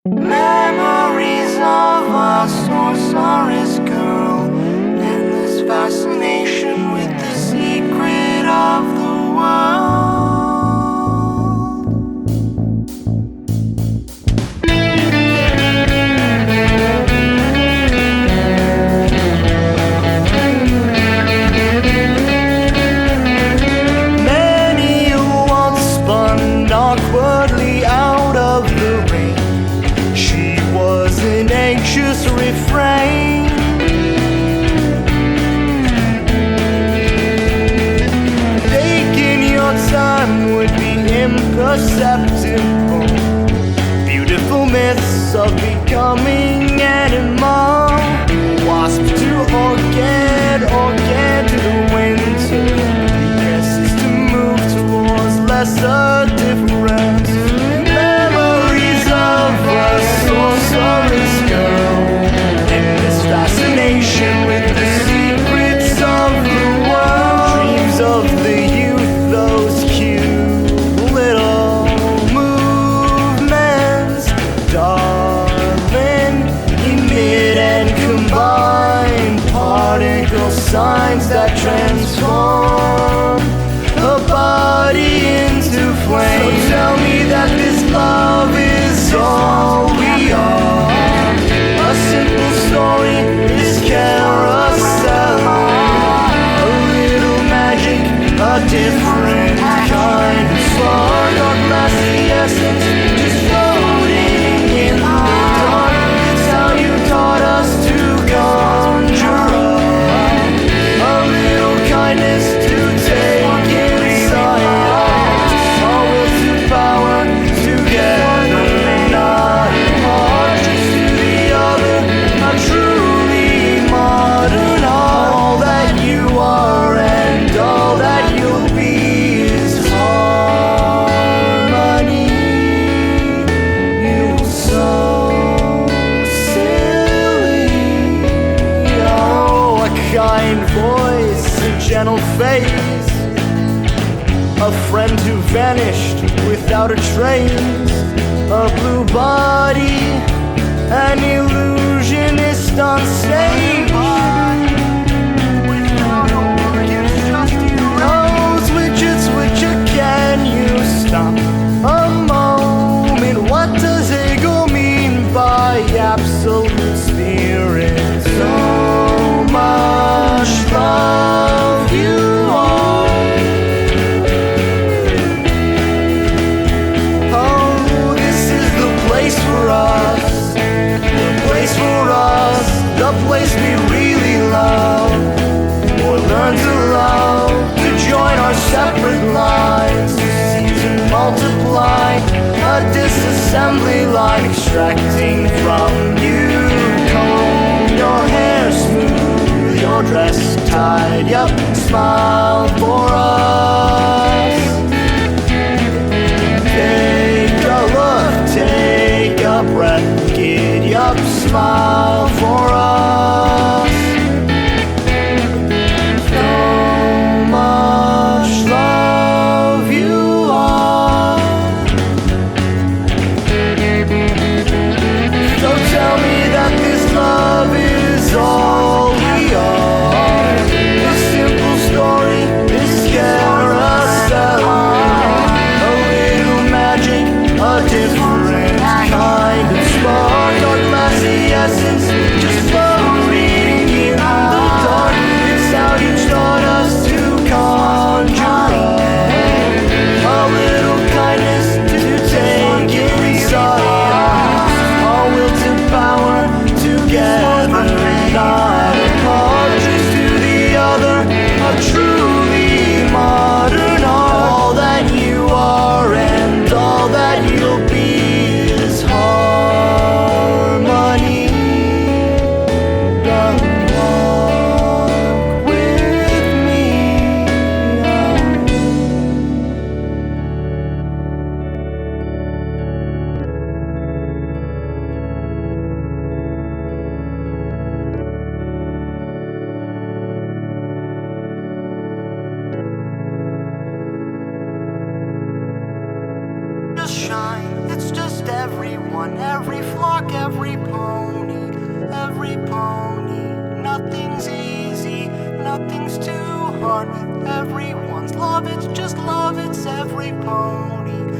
Memories of a sorceress girl, endless fascination with the secret of the world. Many once spun awkwardly out of the rain. She was an anxious refrain. Taking your time would be imperceptible. Beautiful myths of becoming animal. Wasp to organ to the winter. Yes, is to move towards lesser difference. Memories of a sorceress girl, endless fascination with the secrets of the world. Dreams of the youth, those cute little movements, darling, emit and combine particle signs that transform a body into flame. So tell me that this love is all we are. A simple story, this carousel. A little magic, a different kind of spark. Our glassy essence, just floating in the dark. It's how you taught us to conjure up a little kindness to take inside us. All will to power together, not apart. Just to the other, I'm truly modern. All that you are and all that you'll be is harmony. You're so silly. Oh, a kind voice, a gentle face, a friend who vanished without a trace, a blue body, an illusionist on stage. Knows which is which, can you stop a moment? What does Hegel mean by absolute spirit? So much love you are. Oh, this is the place for us, the place for us, the place we really love, or learn to love, to join our separate lives, to seize and multiply, a disassembly line extracting from you. Comb your hair smooth, your dress tied, yup, smile for us. Take a look, take a breath, giddy up, smile for us. So much love you are. So tell me that this love is all we are. A simple story, this carousel. A little magic, a different kind of spark. Our glassy essence, just floating in the dark. It's how you taught us to conjure up a little kindness to take inside us. All will to power together, not apart. Just to the other, a truly modern art. All that you are and all that you'll be is harmony. Come walk with me. Just shine. it's just everyone, every flock, every pony, every pony. Nothing's easy, nothing's too hard with everyone's love. It's just love, it's every pony,